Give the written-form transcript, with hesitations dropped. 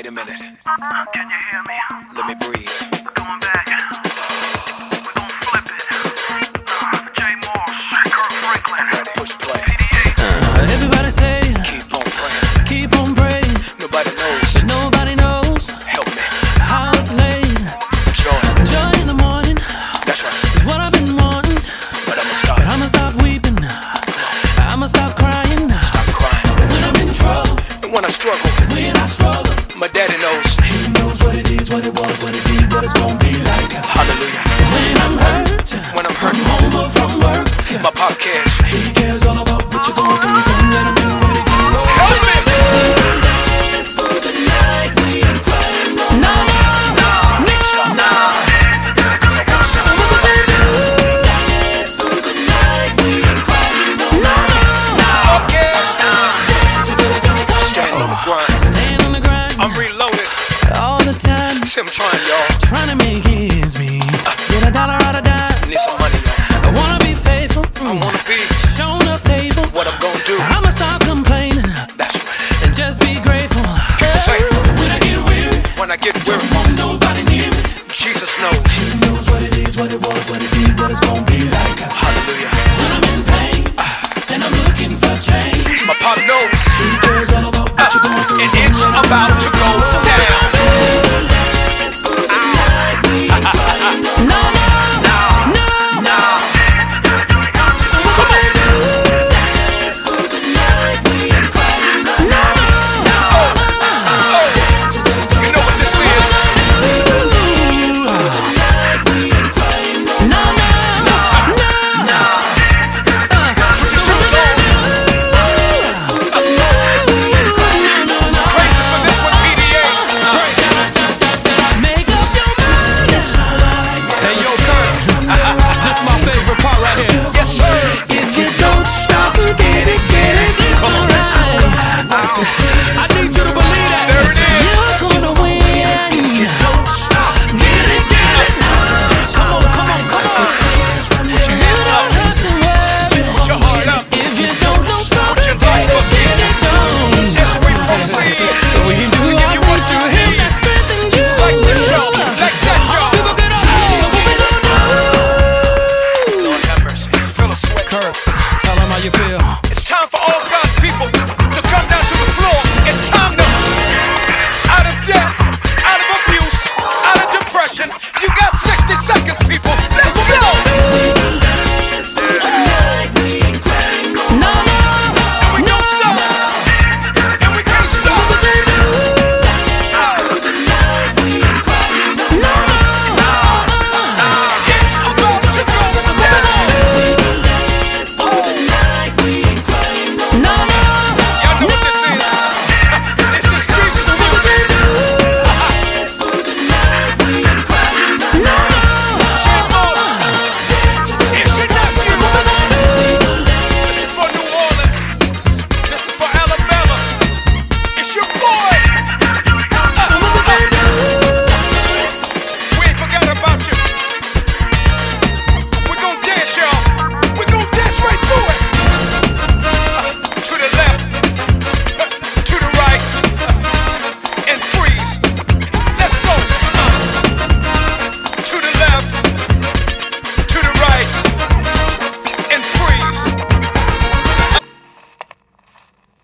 Wait a minute. Can you hear me? Let me breathe. We're going back. We're gonna flip it. Jay Moss, Kirk Franklin. Ready? Push play. CD8. Everybody say, Keep on praying. keep on praying. Nobody knows. Nobody knows Help me. how it's laid. Joy. Joy in the morning That's right. is what I've been wanting. But I'ma stop. But I'ma stop weeping. I'ma stop crying. Stop crying. When I'm in trouble, And when I struggle, when I struggle.